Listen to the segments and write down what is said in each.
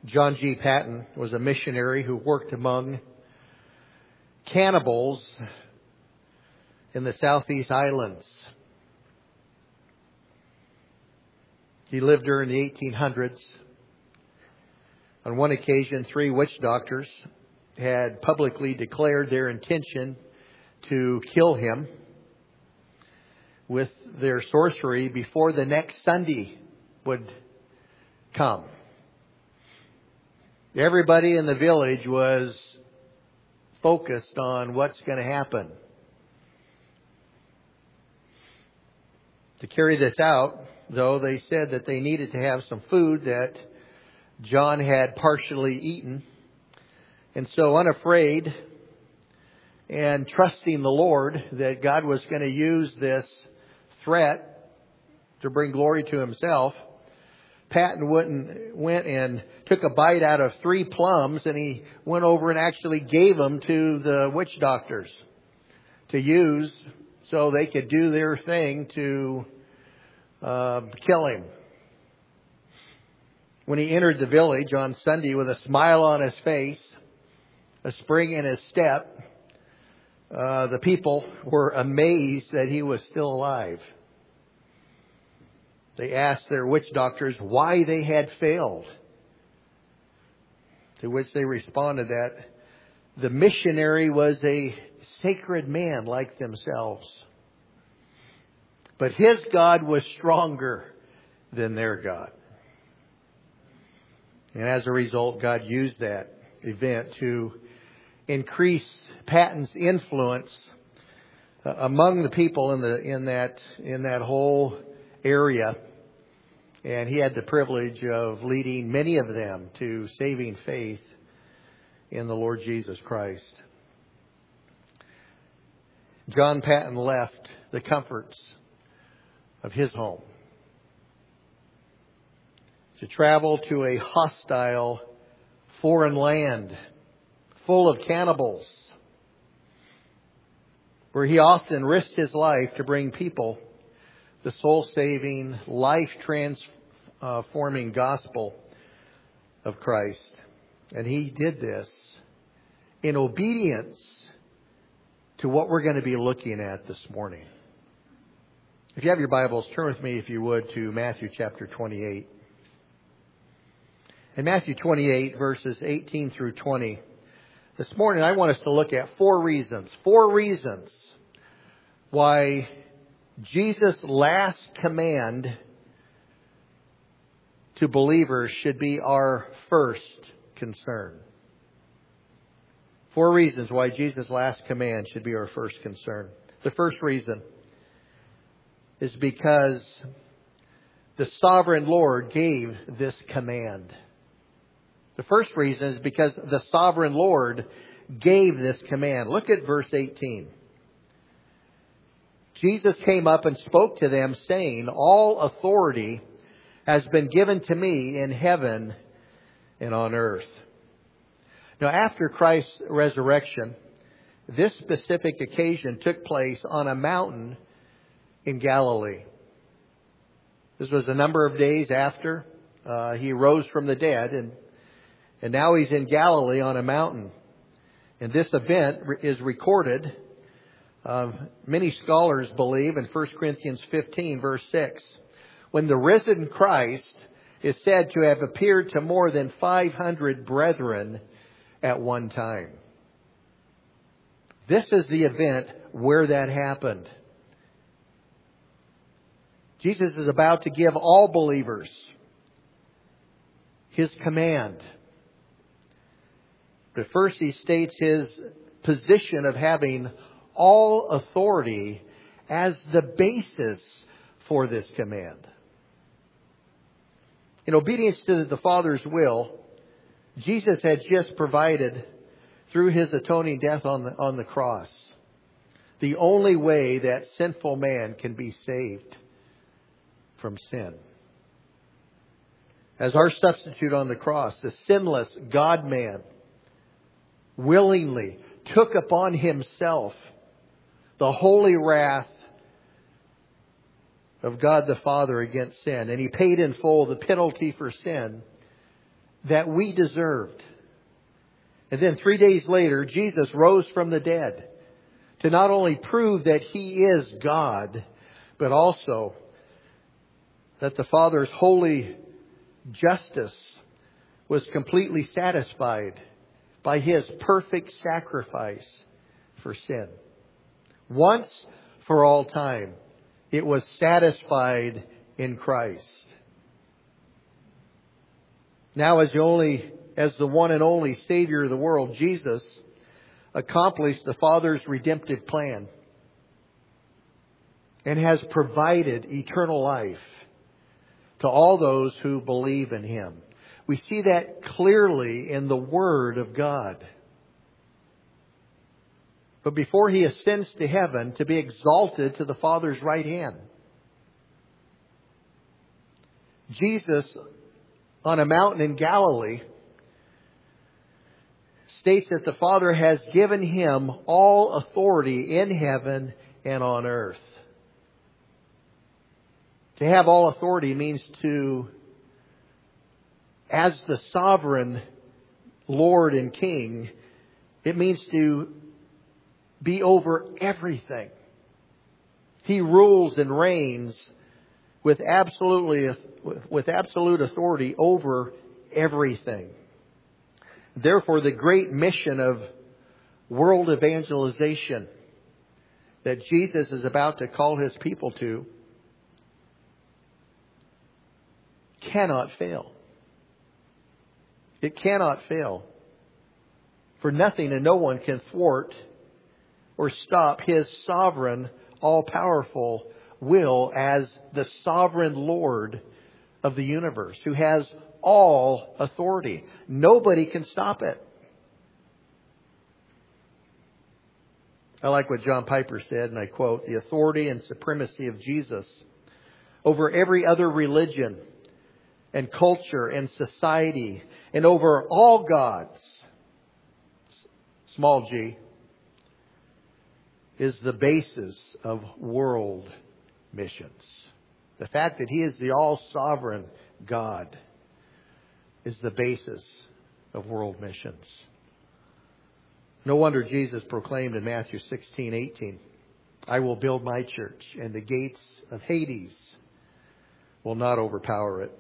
John G. Paton was a missionary who worked among cannibals in the Southeast Islands. He lived during the 1800s. On one occasion, 3 witch doctors had publicly declared their intention to kill him with their sorcery before the next Sunday would come. Everybody in the village was focused on what's going to happen. To carry this out, though, they said that they needed to have some food that John had partially eaten. And so, unafraid and trusting the Lord that God was going to use this threat to bring glory to Himself, Paton went and took a bite out of 3 plums, and he went over and actually gave them to the witch doctors to use so they could do their thing to kill him. When he entered the village on Sunday with a smile on his face, a spring in his step, the people were amazed that he was still alive. They asked their witch doctors why they had failed. To which they responded that the missionary was a sacred man like themselves. But his God was stronger than their God. And as a result, God used that event to increase Paton's influence among the people in that whole area. And he had the privilege of leading many of them to saving faith in the Lord Jesus Christ. John Paton left the comforts of his home to travel to a hostile foreign land full of cannibals, where he often risked his life to bring people the soul-saving, life-transforming gospel of Christ. And he did this in obedience to what we're going to be looking at this morning. If you have your Bibles, turn with me, if you would, to Matthew chapter 28. In Matthew 28, verses 18 through 20, this morning I want us to look at 4 reasons why Jesus' last command to believers should be our first concern. 4 reasons why Jesus' last command should be our first concern. The first reason is because the sovereign Lord gave this command. The first reason is because the sovereign Lord gave this command. Look at verse 18. Jesus came up and spoke to them, saying, "All authority has been given to me in heaven and on earth." Now, after Christ's resurrection, this specific occasion took place on a mountain in Galilee. This was a number of days after He rose from the dead, and now He's in Galilee on a mountain. And this event is recorded, many scholars believe, in 1 Corinthians 15, verse 6, when the risen Christ is said to have appeared to more than 500 brethren at one time. This is the event where that happened. Jesus is about to give all believers His command. But first He states His position of having all authority as the basis for this command. In obedience to the Father's will, Jesus had just provided, through His atoning death on the cross, the only way that sinful man can be saved from sin. As our substitute on the cross, the sinless God-man willingly took upon Himself the holy wrath of God the Father against sin. And He paid in full the penalty for sin. that we deserved. And then 3 days later, Jesus rose from the dead to not only prove that He is God, but also that the Father's holy justice was completely satisfied by His perfect sacrifice for sin. Once for all time, it was satisfied in Christ. Now as the one and only Savior of the world, Jesus accomplished the Father's redemptive plan and has provided eternal life to all those who believe in Him. We see that clearly in the Word of God. But before He ascends to heaven to be exalted to the Father's right hand, Jesus, on a mountain in Galilee, states that the Father has given Him all authority in heaven and on earth. To have all authority means to, as the sovereign Lord and King, it means to be over everything. He rules and reigns with absolute authority over everything. Therefore, the great mission of world evangelization that Jesus is about to call His people to cannot fail. It cannot fail. For nothing and no one can thwart or stop His sovereign, all-powerful will as the sovereign Lord of the universe, who has all authority. Nobody can stop it. I like what John Piper said, and I quote, "The authority and supremacy of Jesus over every other religion and culture and society and over all gods, small g, is the basis of world missions." The fact that He is the all-sovereign God is the basis of world missions. No wonder Jesus proclaimed in Matthew 16:18, "I will build my church, and the gates of Hades will not overpower it."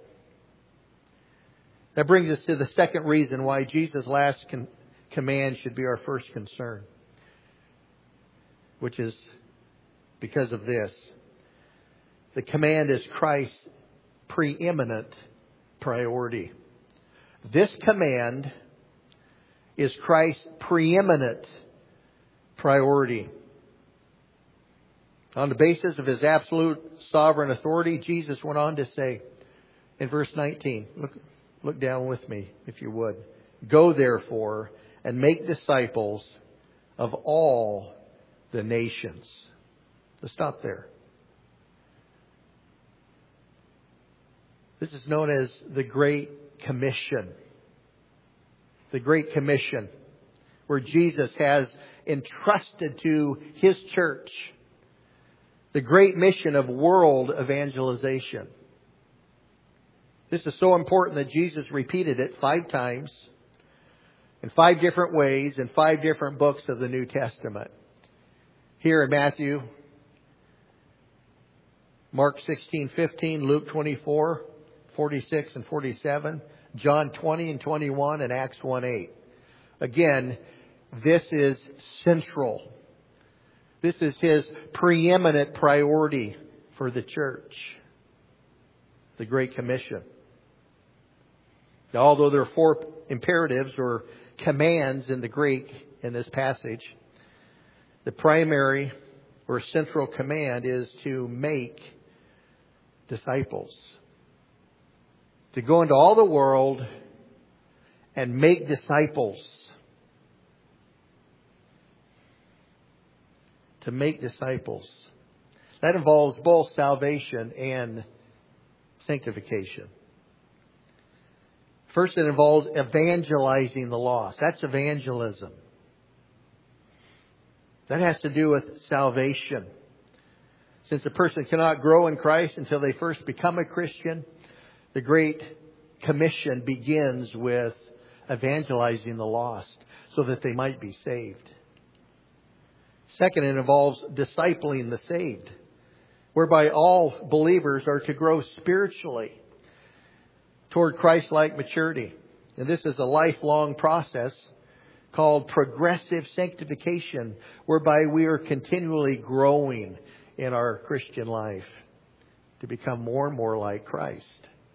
That brings us to the second reason why Jesus' last command should be our first concern, which is because of this. The command is Christ's preeminent priority. This command is Christ's preeminent priority. On the basis of His absolute sovereign authority, Jesus went on to say in verse 19, look down with me if you would. "Go therefore and make disciples of all the nations." Let's stop there. This is known as the Great Commission. The Great Commission, where Jesus has entrusted to His church the great mission of world evangelization. This is so important that Jesus repeated it 5 times in 5 different ways in 5 different books of the New Testament. Here in Matthew, Mark 16:15, Luke 24:46 and 47, John 20 and 21, and Acts 1:8. Again, this is central. This is His preeminent priority for the church. The Great Commission. Now, although there are 4 imperatives or commands in the Greek in this passage, the primary or central command is to make disciples. To go into all the world and make disciples. To make disciples. That involves both salvation and sanctification. First, it involves evangelizing the lost. That's evangelism. That has to do with salvation. Since a person cannot grow in Christ until they first become a Christian, the great commission begins with evangelizing the lost so that they might be saved. Second, it involves discipling the saved, whereby all believers are to grow spiritually toward Christ-like maturity. And this is a lifelong process called progressive sanctification, whereby we are continually growing in our Christian life to become more and more like Christ.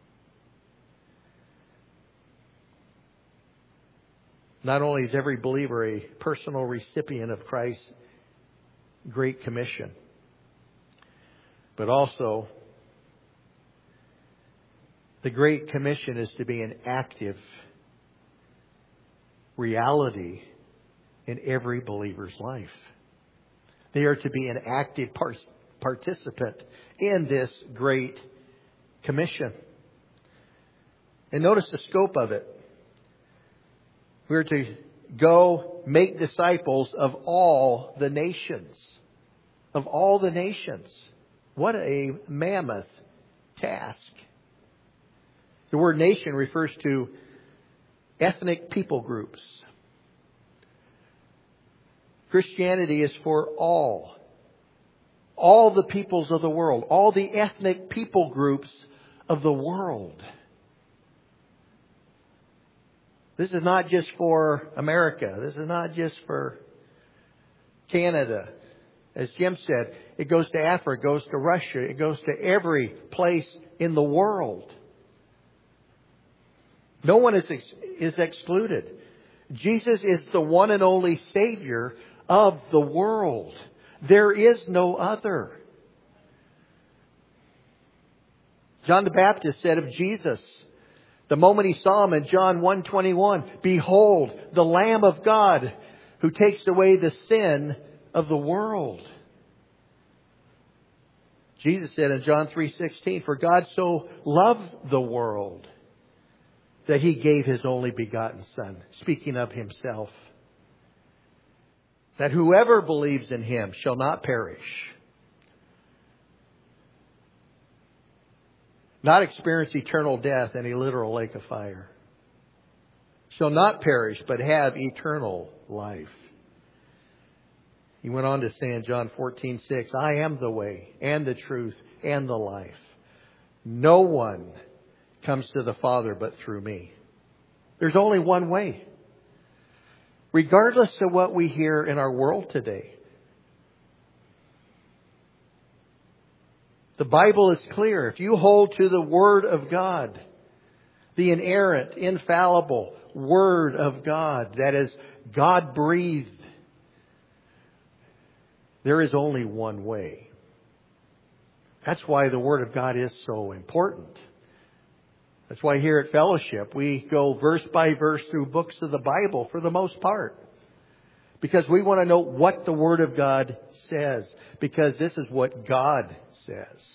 Not only is every believer a personal recipient of Christ's Great Commission, but also the Great Commission is to be an active reality in every believer's life. They are to be an active participant in this Great Commission. And notice the scope of it. We're to go make disciples of all the nations. Of all the nations. What a mammoth task. The word nation refers to ethnic people groups. Christianity is for all the peoples of the world, all the ethnic people groups of the world. This is not just for America. This is not just for Canada. As Jim said, it goes to Africa, it goes to Russia, it goes to every place in the world. No one is excluded. Jesus is the one and only Savior of the world. There is no other. John the Baptist said of Jesus, the moment he saw Him in John 1:21, "Behold, the Lamb of God who takes away the sin of the world." Jesus said in John 3:16, "For God so loved the world that He gave His only begotten Son," speaking of Himself, "that whoever believes in Him shall not perish, not experience eternal death in a literal lake of fire, shall not perish, but have eternal life." He went on to say in John 14:6, "I am the way and the truth and the life. No one comes to the Father but through me." There's only one way. Regardless of what we hear in our world today, the Bible is clear. If you hold to the Word of God, the inerrant, infallible Word of God, that is God-breathed, there is only one way. That's why the Word of God is so important. That's why here at Fellowship we go verse by verse through books of the Bible for the most part. Because we want to know what the Word of God says. Because this is what God says.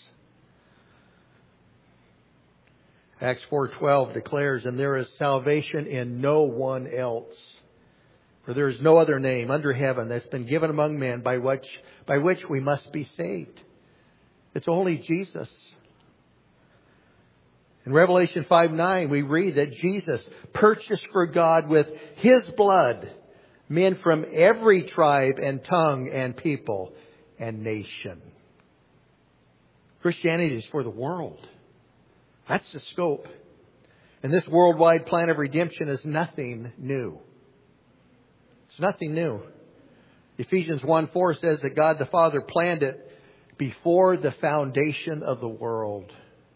Acts 4:12 declares, "And there is salvation in no one else. For there is no other name under heaven that's been given among men by which we must be saved." It's only Jesus. In Revelation 5:9, we read that Jesus purchased for God with His blood men from every tribe and tongue and people and nation. Christianity is for the world. That's the scope. And this worldwide plan of redemption is nothing new. It's nothing new. Ephesians 1:4 says that God the Father planned it before the foundation of the world.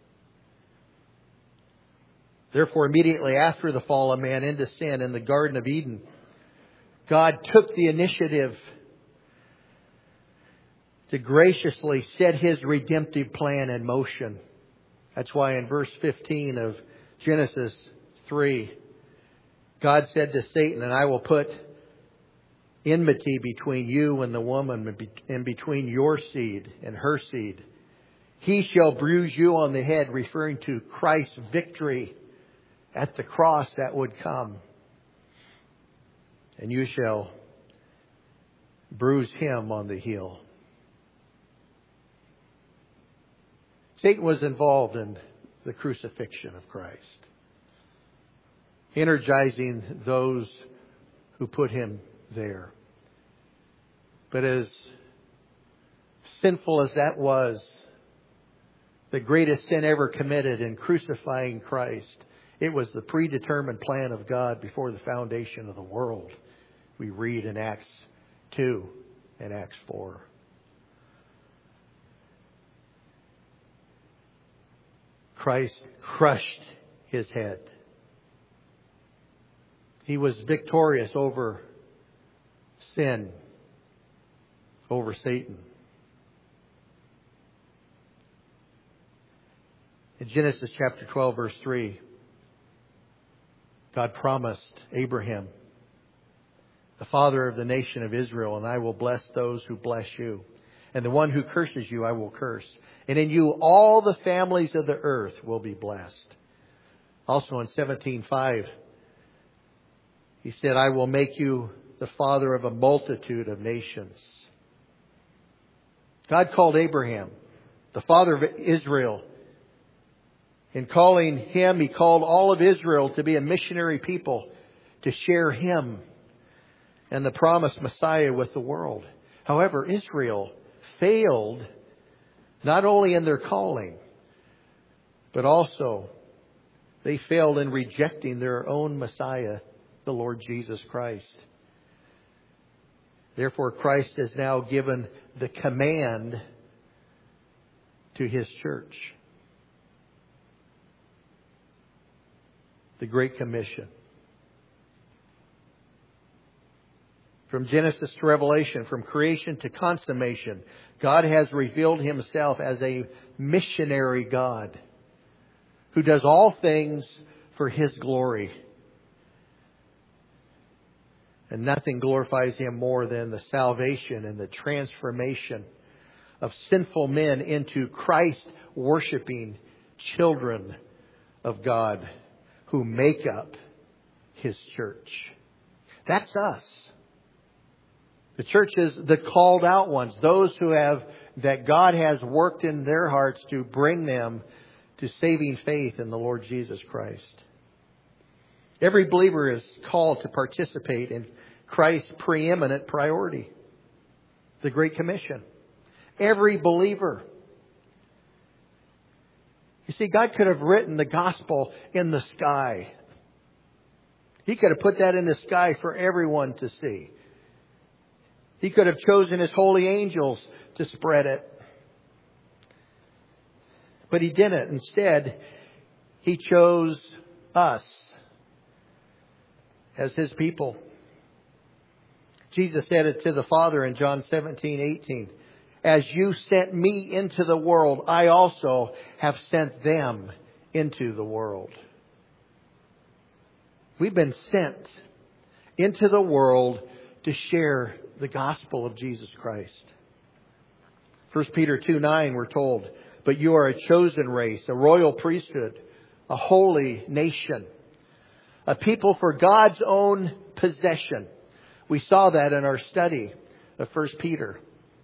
Therefore, immediately after the fall of man into sin in the Garden of Eden, God took the initiative to graciously set His redemptive plan in motion. That's why in verse 15 of Genesis 3, God said to Satan, "And I will put enmity between you and the woman, and between your seed and her seed. He shall bruise you on the head," referring to Christ's victory at the cross that would come. "And you shall bruise him on the heel." Satan was involved in the crucifixion of Christ. energizing those who put Him there. But as sinful as that was, the greatest sin ever committed in crucifying Christ, it was the predetermined plan of God before the foundation of the world. We read in Acts 2 and Acts 4. Christ crushed His head. He was victorious over sin, over Satan. In Genesis chapter 12, verse 3, God promised Abraham, the father of the nation of Israel, and I will bless those who bless you. And the one who curses you, I will curse. And in you, all the families of the earth will be blessed. Also in 17:5, He said, I will make you the father of a multitude of nations. God called Abraham the father of Israel. In calling him, He called all of Israel to be a missionary people, to share Him and the promised Messiah with the world. However, Israel failed not only in their calling, but also they failed in rejecting their own Messiah, the Lord Jesus Christ. Therefore, Christ has now given the command to His church. The Great Commission. From Genesis to Revelation, from creation to consummation, God has revealed Himself as a missionary God who does all things for His glory. And nothing glorifies Him more than the salvation and the transformation of sinful men into Christ-worshiping children of God who make up His church. That's us. The church is the called out ones, those that God has worked in their hearts to bring them to saving faith in the Lord Jesus Christ. Every believer is called to participate in Christ's preeminent priority, the Great Commission. Every believer. You see, God could have written the gospel in the sky. He could have put that in the sky for everyone to see. He could have chosen His holy angels to spread it. But He didn't. Instead, He chose us as His people. Jesus said it to the Father in John 17:18. As you sent me into the world, I also have sent them into the world. We've been sent into the world to share the gospel of Jesus Christ. 1 Peter 2:9, we're told, but you are a chosen race, a royal priesthood, a holy nation, a people for God's own possession. We saw that in our study of 1 Peter.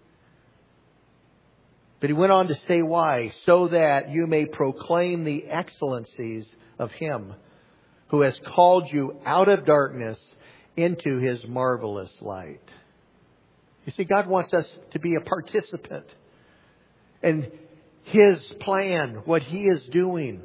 But he went on to say why? So that you may proclaim the excellencies of Him who has called you out of darkness into His marvelous light. You see, God wants us to be a participant in His plan, what He is doing,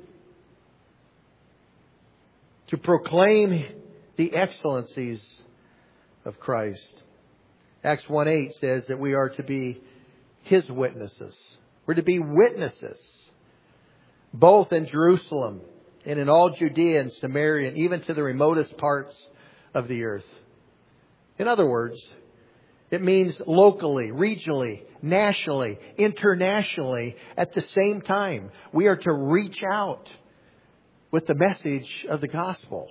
to proclaim the excellencies of Christ. Acts 1:8 says that we are to be His witnesses. We're to be witnesses, both in Jerusalem and in all Judea and Samaria, and even to the remotest parts of the earth. In other words, it means locally, regionally, nationally, internationally, at the same time. We are to reach out with the message of the gospel.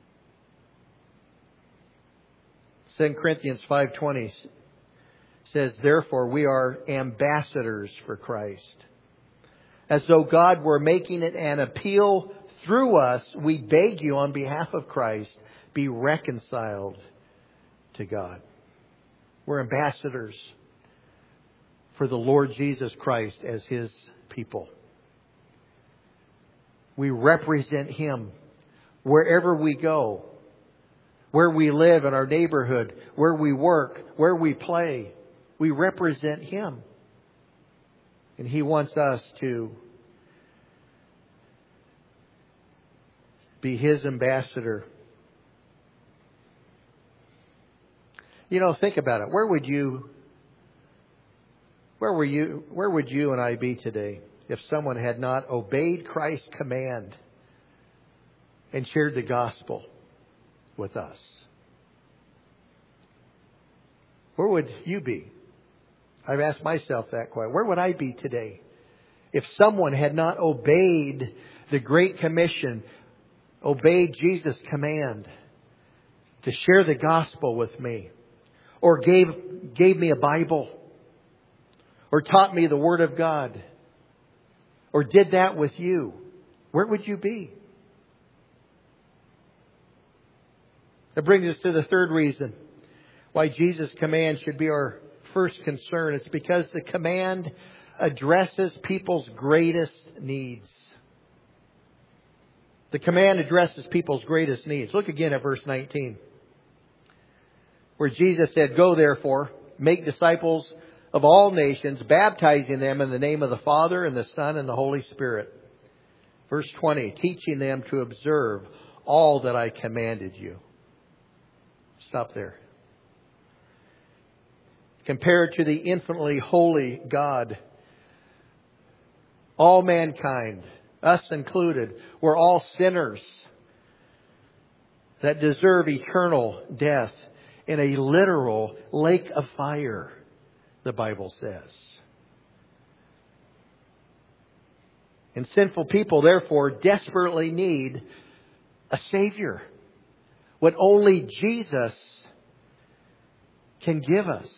2 Corinthians 5:20 says, therefore, we are ambassadors for Christ. As though God were making it an appeal through us, we beg you on behalf of Christ, be reconciled to God. We're ambassadors for the Lord Jesus Christ as His people. We represent Him wherever we go, where we live in our neighborhood, where we work, where we play. We represent Him. And He wants us to be His ambassador. You know, think about it. Where would you and I be today if someone had not obeyed Christ's command and shared the gospel with us? Where would you be? I've asked myself that question. Where would I be today if someone had not obeyed the Great Commission, obeyed Jesus' command to share the gospel with me, or gave me a Bible, or taught me the Word of God, or did that with you? Where would you be? That brings us to the third reason why Jesus' command should be our first concern. It's because the command addresses people's greatest needs. The command addresses people's greatest needs. Look again at verse 19, where Jesus said, "Go therefore, make disciples of all nations, baptizing them in the name of the Father and the Son and the Holy Spirit." Verse 20, "Teaching them to observe all that I commanded you." Stop there. Compared to the infinitely holy God, all mankind, us included, we're all sinners that deserve eternal death in a literal lake of fire, the Bible says. And sinful people, therefore, desperately need a Savior. What only Jesus can give us.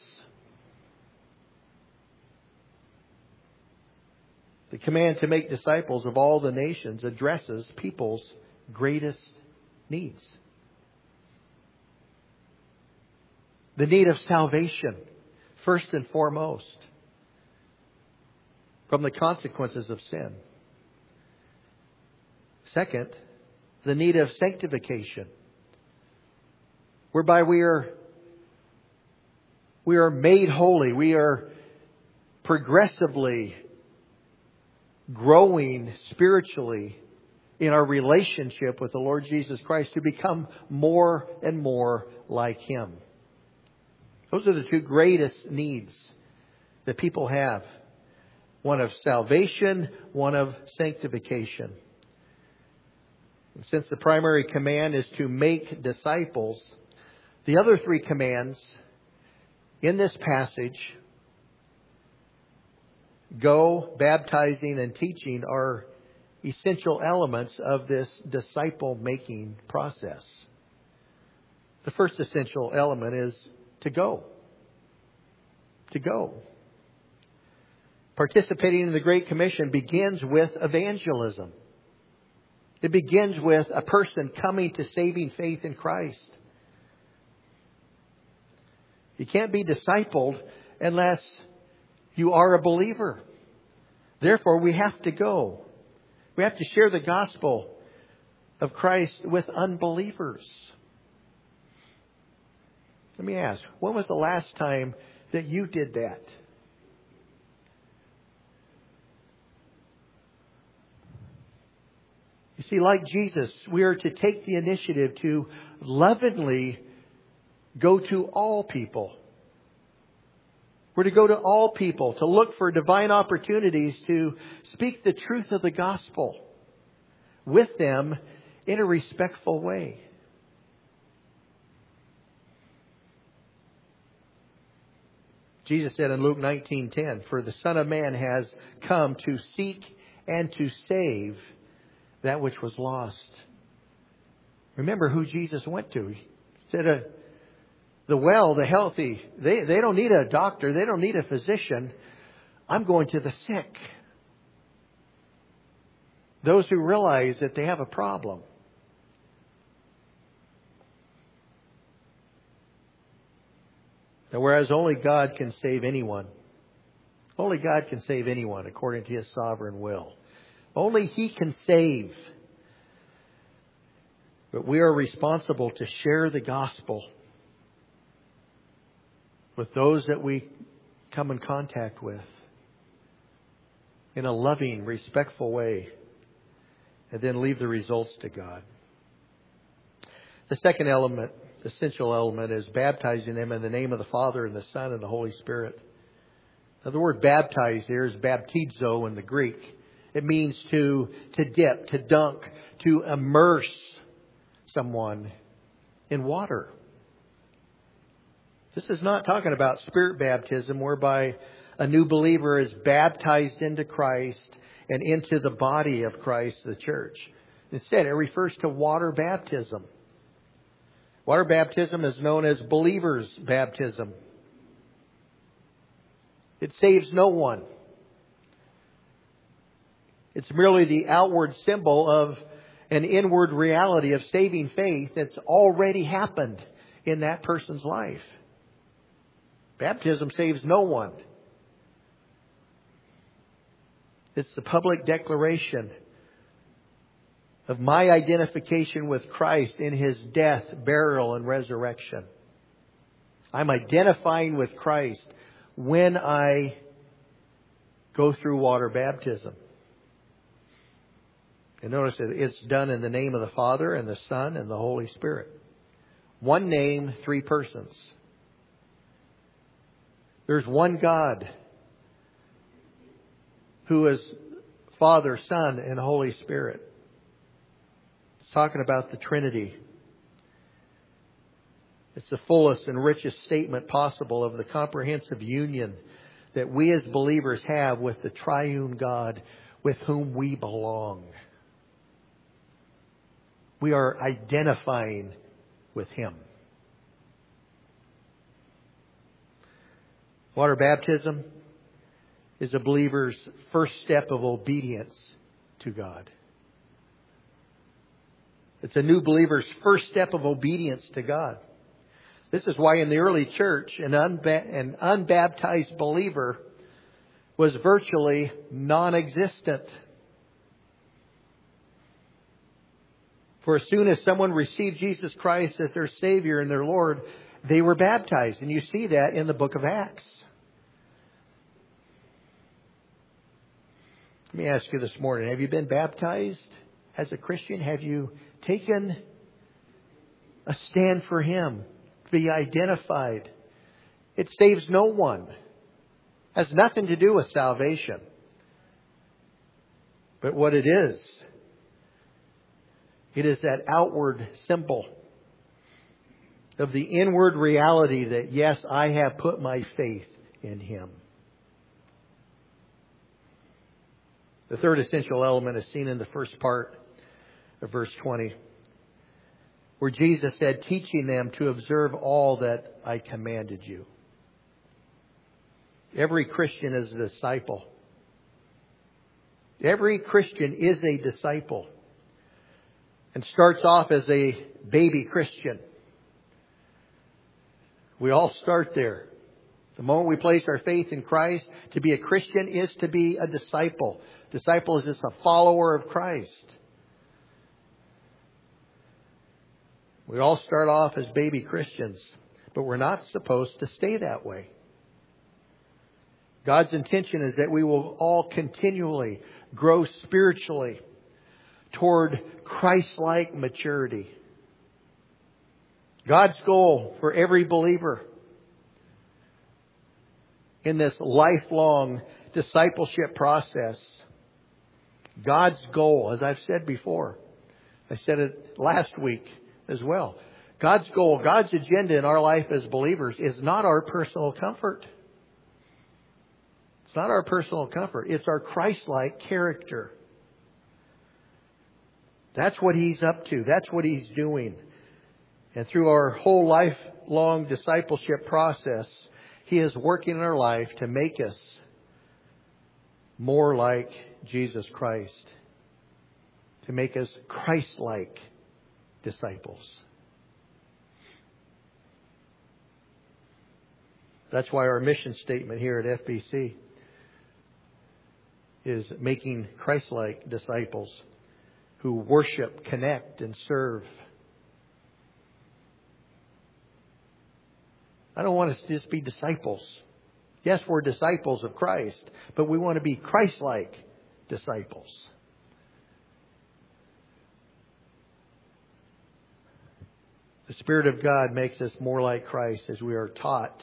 The command to make disciples of all the nations addresses people's greatest needs. The need of salvation, first and foremost, from the consequences of sin. Second, the need of sanctification, whereby we are made holy. We are progressively growing spiritually in our relationship with the Lord Jesus Christ to become more and more like Him. Those are the two greatest needs that people have. One of salvation, one of sanctification. And since the primary command is to make disciples, the other three commands in this passage, go, baptizing, and teaching, are essential elements of this disciple-making process. The first essential element is to go. To go. Participating in the Great Commission begins with evangelism. It begins with a person coming to saving faith in Christ. You can't be discipled unless you are a believer. Therefore, we have to go. We have to share the gospel of Christ with unbelievers. Let me ask, when was the last time that you did that? You see, like Jesus, we are to take the initiative to lovingly go to all people. We're to go to all people, to look for divine opportunities to speak the truth of the gospel with them in a respectful way. Jesus said in Luke 19:10, "For the Son of Man has come to seek and to save that which was lost." Remember who Jesus went to. He said, the well, the healthy, they don't need a doctor. They don't need a physician. I'm going to the sick. Those who realize that they have a problem. Now, whereas only God can save anyone. Only God can save anyone according to His sovereign will. Only He can save. But we are responsible to share the gospel with those that we come in contact with in a loving, respectful way, and then leave the results to God. The second element, essential element, is baptizing them in the name of the Father and the Son and the Holy Spirit. Now, the word baptize here is baptizo in the Greek. It means to dip, to dunk, to immerse someone in water. This is not talking about spirit baptism, whereby a new believer is baptized into Christ and into the body of Christ, the church. Instead, it refers to water baptism. Water baptism is known as believer's baptism. It saves no one. It's merely the outward symbol of an inward reality of saving faith that's already happened in that person's life. Baptism saves no one. It's the public declaration of my identification with Christ in His death, burial, and resurrection. I'm identifying with Christ when I go through water baptism. And notice that it's done in the name of the Father and the Son and the Holy Spirit. One name, three persons. There's one God who is Father, Son, and Holy Spirit. It's talking about the Trinity. It's the fullest and richest statement possible of the comprehensive union that we as believers have with the triune God with whom we belong. We are identifying with Him. Water baptism is a believer's first step of obedience to God. It's a new believer's first step of obedience to God. This is why in the early church, an unbaptized believer was virtually non-existent. For as soon as someone received Jesus Christ as their Savior and their Lord, they were baptized. And you see that in the book of Acts. Let me ask you this morning, have you been baptized as a Christian? Have you taken a stand for Him? To be identified. It saves no one. It has nothing to do with salvation. But what it is that outward symbol of the inward reality that, yes, I have put my faith in Him. The third essential element is seen in the first part of verse 20, where Jesus said, teaching them to observe all that I commanded you. Every Christian is a disciple. Every Christian is a disciple and starts off as a baby Christian. We all start there. The moment we place our faith in Christ, to be a Christian is to be a disciple. Disciple is just a follower of Christ. We all start off as baby Christians, but we're not supposed to stay that way. God's intention is that we will all continually grow spiritually toward Christ-like maturity. God's goal for every believer in this lifelong discipleship process, God's goal, as I've said before, I said it last week as well. God's goal, God's agenda in our life as believers is not our personal comfort. It's not our personal comfort. It's our Christ-like character. That's what He's up to. That's what He's doing. And through our whole lifelong discipleship process, He is working in our life to make us more like Jesus Christ. To make us Christ-like disciples. That's why our mission statement here at FBC is making Christ-like disciples who worship, connect, and serve I don't want us to just be disciples. Yes, we're disciples of Christ, but we want to be Christ-like disciples. The Spirit of God makes us more like Christ as we are taught.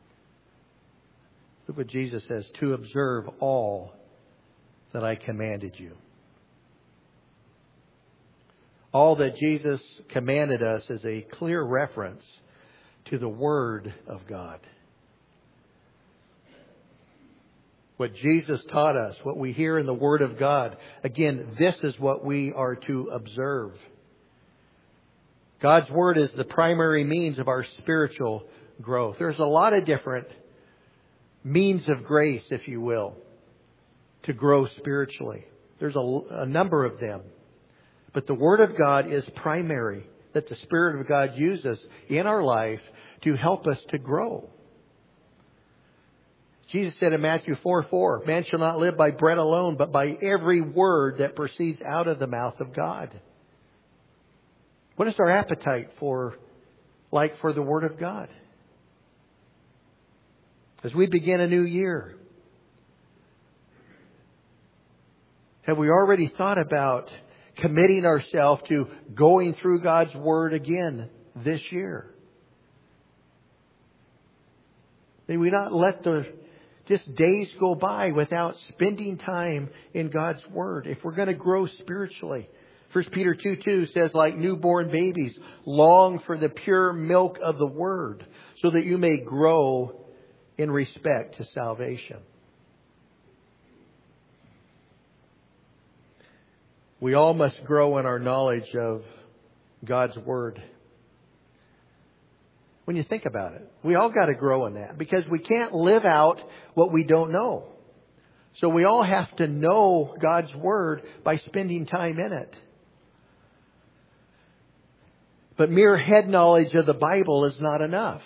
Look what Jesus says, to observe all that I commanded you. All that Jesus commanded us is a clear reference to the Word of God. What Jesus taught us, what we hear in the Word of God, again, this is what we are to observe. God's Word is the primary means of our spiritual growth. There's a lot of different means of grace, if you will, to grow spiritually. There's a number of them. But the Word of God is primary, that the Spirit of God uses in our life to help us to grow. Jesus said in Matthew 4:4, man shall not live by bread alone, but by every word that proceeds out of the mouth of God. What is our appetite for the Word of God? As we begin a new year, have we already thought about committing ourselves to going through God's Word again this year? May we not let just days go by without spending time in God's Word. If we're going to grow spiritually, 1 Peter 2:2 says, like newborn babies, long for the pure milk of the Word, so that you may grow in respect to salvation. We all must grow in our knowledge of God's Word. When you think about it, we all got to grow in that, because we can't live out what we don't know. So we all have to know God's Word by spending time in it. But mere head knowledge of the Bible is not enough.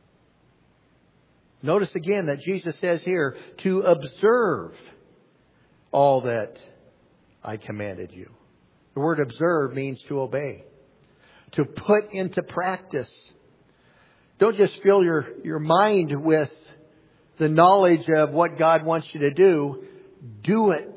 Notice again that Jesus says here, to observe all that I commanded you. The word observe means to obey, to put into practice. Don't just fill your mind with the knowledge of what God wants you to do. Do it.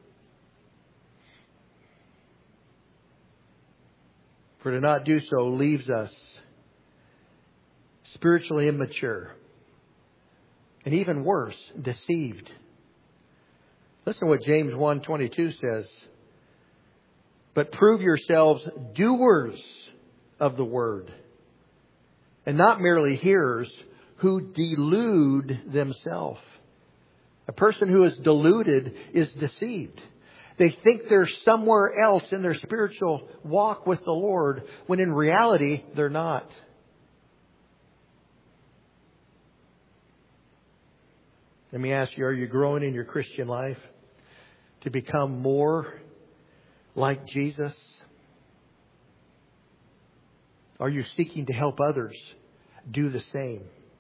For to not do so leaves us spiritually immature. And even worse, deceived. Listen to what James 1:22 says. But prove yourselves doers of the word, and not merely hearers who delude themselves. A person who is deluded is deceived. They think they're somewhere else in their spiritual walk with the Lord, when in reality they're not. Let me ask you, are you growing in your Christian life to become more like Jesus? Are you seeking to help others do the same?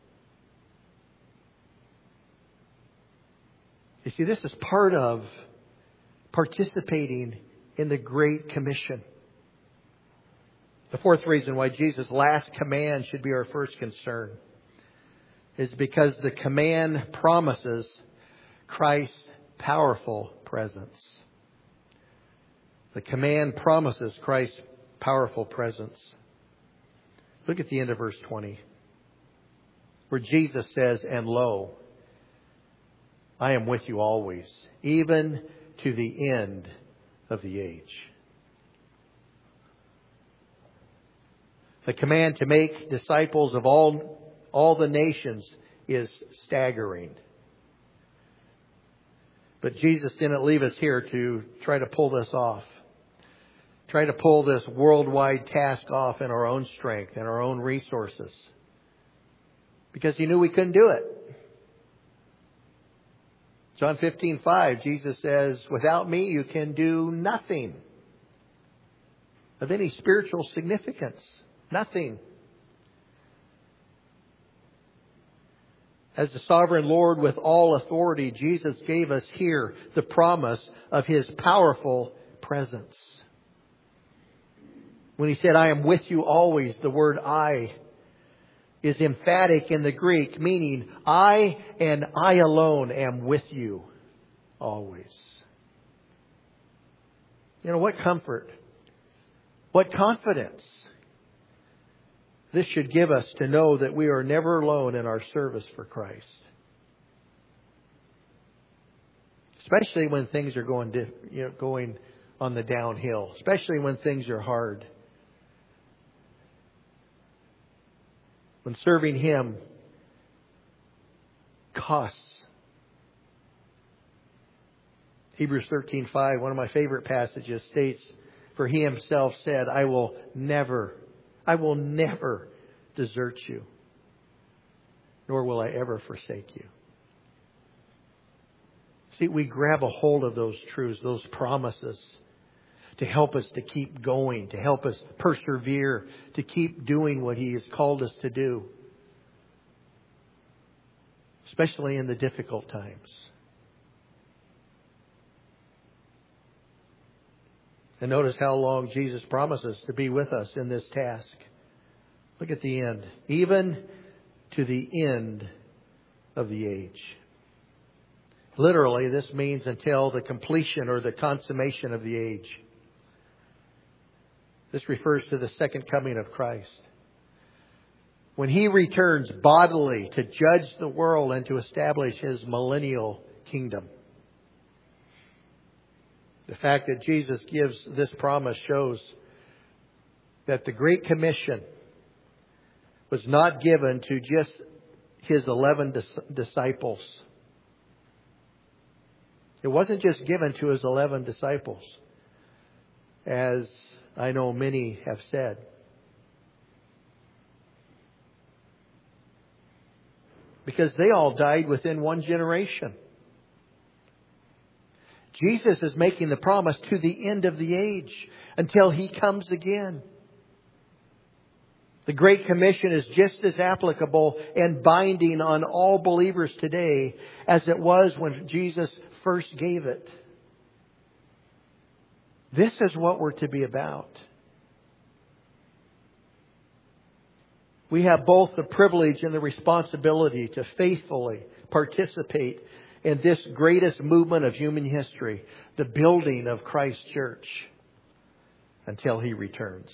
You see, this is part of participating in the Great Commission. The fourth reason why Jesus' last command should be our first concern is because the command promises Christ's powerful presence. The command promises Christ's powerful presence. Look at the end of verse 20, where Jesus says, and lo, I am with you always, even to the end of the age. The command to make disciples of all the nations is staggering. But Jesus didn't leave us here to try to pull this off. Try to pull this worldwide task off in our own strength and our own resources. Because He knew we couldn't do it. John 15:5, Jesus says, without me you can do nothing of any spiritual significance. Nothing. As the sovereign Lord with all authority, Jesus gave us here the promise of His powerful presence. When He said, I am with you always, the word I is emphatic in the Greek, meaning I and I alone am with you always. You know, what comfort, what confidence this should give us to know that we are never alone in our service for Christ. Especially when things are going on the downhill. Especially when things are hard. When serving Him costs. Hebrews 13:5, one of my favorite passages, states, "For He Himself said, I will never desert you, nor will I ever forsake you." See, we grab a hold of those truths, those promises, to help us to keep going, to help us persevere, to keep doing what He has called us to do, especially in the difficult times. And notice how long Jesus promises to be with us in this task. Look at the end. Even to the end of the age. Literally, this means until the completion or the consummation of the age. This refers to the second coming of Christ. When He returns bodily to judge the world and to establish His millennial kingdom. The fact that Jesus gives this promise shows that the Great Commission was not given to just His 11 disciples. It wasn't just given to His 11 disciples, as I know many have said. Because they all died within one generation. Jesus is making the promise to the end of the age, until He comes again. The Great Commission is just as applicable and binding on all believers today as it was when Jesus first gave it. This is what we're to be about. We have both the privilege and the responsibility to faithfully participate in this greatest movement of human history, the building of Christ's church, until He returns.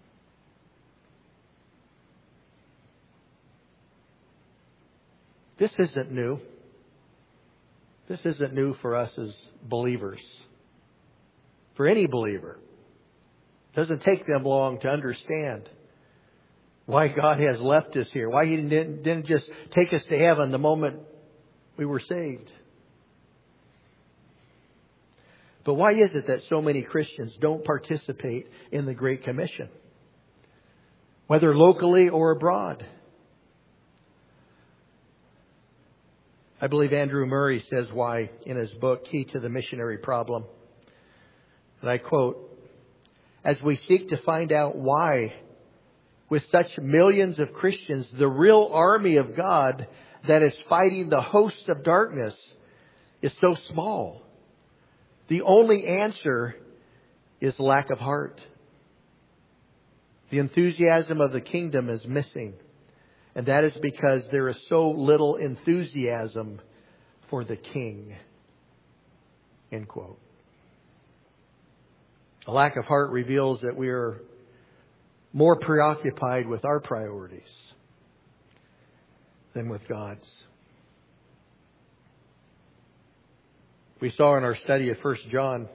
This isn't new. This isn't new for us as believers. For any believer. It doesn't take them long to understand why God has left us here. Why He didn't just take us to heaven the moment we were saved. But why is it that so many Christians don't participate in the Great Commission? Whether locally or abroad. I believe Andrew Murray says why in his book, Key to the Missionary Problem. And I quote, "As we seek to find out why, with such millions of Christians, the real army of God that is fighting the hosts of darkness is so small, the only answer is lack of heart. The enthusiasm of the kingdom is missing. And that is because there is so little enthusiasm for the King." End quote. A lack of heart reveals that we are more preoccupied with our priorities than with God's. We saw in our study of 1 John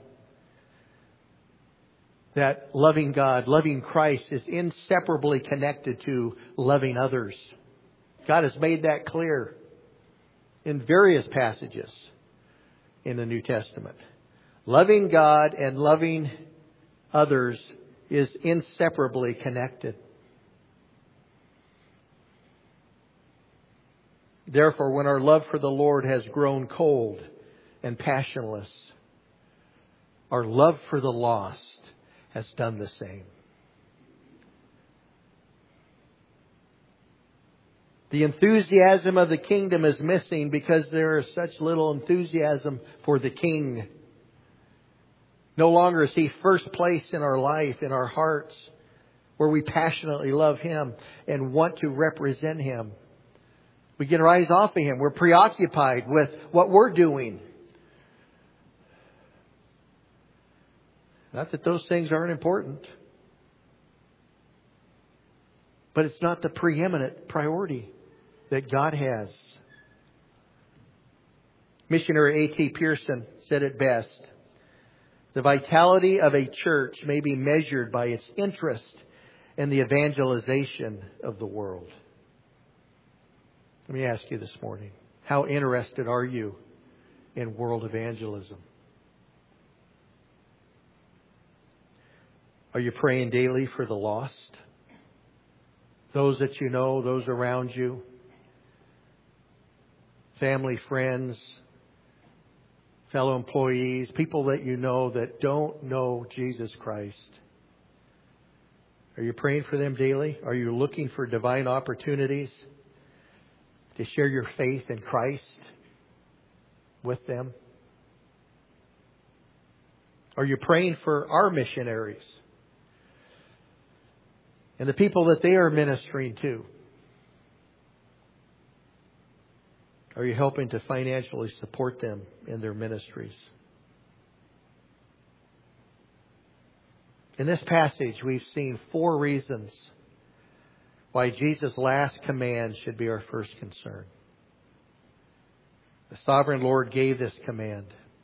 that loving God, loving Christ is inseparably connected to loving others. God has made that clear in various passages in the New Testament. Loving God and loving others is inseparably connected. Therefore, when our love for the Lord has grown cold and passionless, our love for the lost has done the same. The enthusiasm of the kingdom is missing because there is such little enthusiasm for the King. No longer is He first place in our life, in our hearts, where we passionately love Him and want to represent Him. We get our eyes off of Him. We're preoccupied with what we're doing. Not that those things aren't important. But it's not the preeminent priority that God has. Missionary A.T. Pierson said it best. The vitality of a church may be measured by its interest in the evangelization of the world. Let me ask you this morning, how interested are you in world evangelism? Are you praying daily for the lost? Those that you know, those around you, family, friends, fellow employees, people that you know that don't know Jesus Christ. Are you praying for them daily? Are you looking for divine opportunities to share your faith in Christ with them? Are you praying for our missionaries and the people that they are ministering to? Are you helping to financially support them in their ministries? In this passage, we've seen 4 reasons why Jesus' last command should be our first concern. The sovereign Lord gave this command.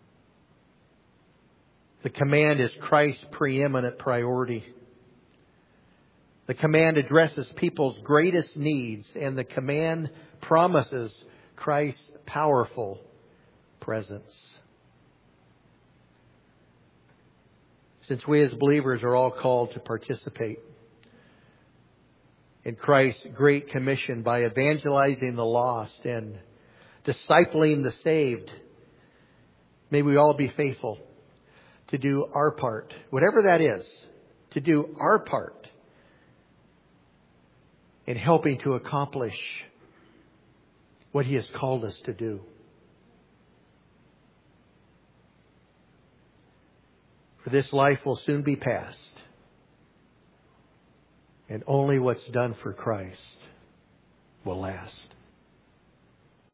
The command is Christ's preeminent priority. The command addresses people's greatest needs, and the command promises Christ's powerful presence. Since we as believers are all called to participate in Christ's great commission by evangelizing the lost and discipling the saved, may we all be faithful to do our part, whatever that is, to do our part in helping to accomplish what He has called us to do. For this life will soon be past, and only what's done for Christ will last.